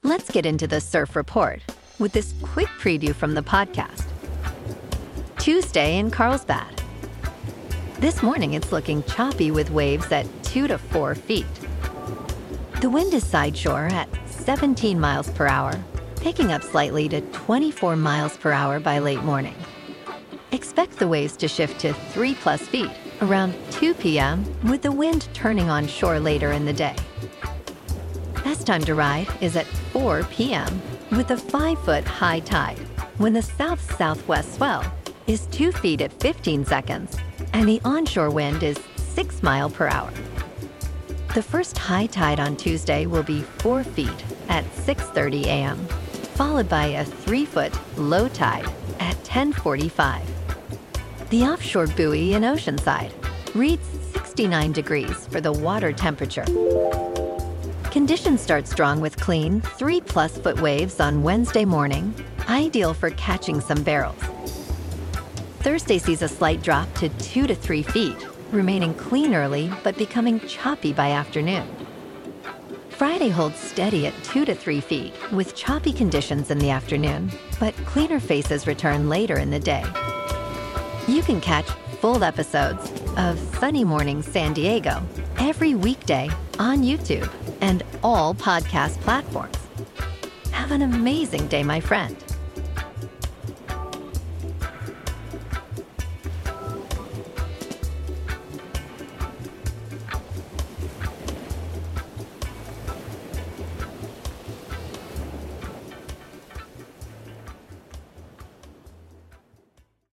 Let's get into the surf report with this quick preview from the podcast. Tuesday in Carlsbad. This morning it's looking choppy with waves at 2 to 4 feet. The wind is sideshore at 17 miles per hour, picking up slightly to 24 miles per hour by late morning. Expect the waves to shift to 3+ feet around 2 p.m. with the wind turning on shore later in the day. Best time to ride is at 4 p.m. with a 5-foot high tide, when the south-southwest swell is 2 feet at 15 seconds and the onshore wind is 6 miles per hour. The first high tide on Tuesday will be 4 feet at 6:30 a.m., followed by a 3-foot low tide at 10:45. The offshore buoy in Oceanside reads 69 degrees for the water temperature. Conditions start strong with clean 3+ foot waves on Wednesday morning, ideal for catching some barrels. Thursday sees a slight drop to 2 to 3 feet, remaining clean early but becoming choppy by afternoon. Friday holds steady at 2 to 3 feet with choppy conditions in the afternoon, but cleaner faces return later in the day. You can catch full episodes of Sunny Morning San Diego every weekday on YouTube and all podcast platforms. Have an amazing day, my friend.